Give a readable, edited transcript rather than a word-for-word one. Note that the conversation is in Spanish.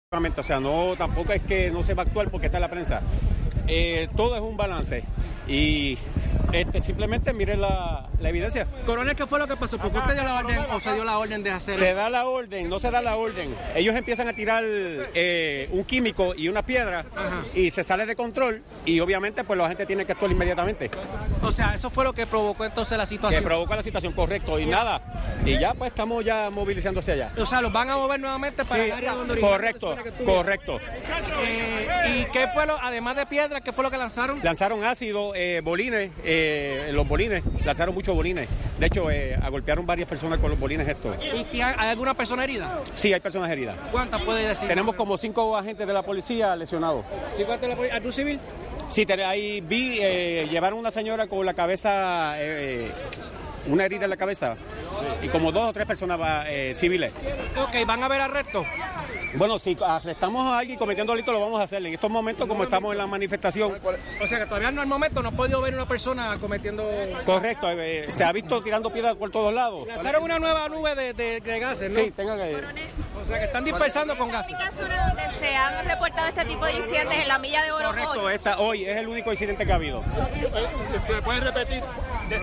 O sea, no, tampoco es que no se va a actuar porque está en la prensa. Todo es un balance y simplemente mire la evidencia. Coronel, ¿qué fue lo que pasó? ¿Por qué usted dio la orden o se dio la orden de hacerlo? Se da la orden, no se da la orden. Ellos empiezan a tirar un químico y una piedra. Ajá. Y se sale de control y obviamente pues la gente tiene que actuar inmediatamente. O sea, eso fue lo que provocó entonces la situación. Que provocó la situación, correcto, y nada. Y ya pues estamos ya movilizándose allá. O sea, los van a mover nuevamente para el área donde correcto. ¿Y qué fue además de piedra, qué fue lo que lanzaron? Lanzaron ácido, bolines, los bolines, lanzaron muchos bolines. De hecho, agolpearon varias personas con los bolines estos. ¿Y hay alguna persona herida? Sí, hay personas heridas. ¿Cuántas puede decir? Tenemos como 5 agentes de la policía lesionados. ¿5 agentes de la policía? ¿Algún civil? Sí, ahí vi, llevaron una señora con la cabeza, una herida en la cabeza, y como 2 o 3 personas civiles. Ok, ¿van a haber arrestos? Bueno, si arrestamos a alguien cometiendo delito, lo vamos a hacer. En estos momentos, como estamos en la manifestación... O sea, que todavía no es el momento, no he podido ver una persona cometiendo... Correcto, se ha visto tirando piedras por todos lados. Lanzaron una nueva nube de gases, ¿no? Sí, tenga que... O sea, que están dispersando con gases. ¿Es la única zona donde se han reportado este tipo de incidentes en la Milla de Oro? Correcto, hoy es el único incidente que ha habido. ¿Se puede repetir?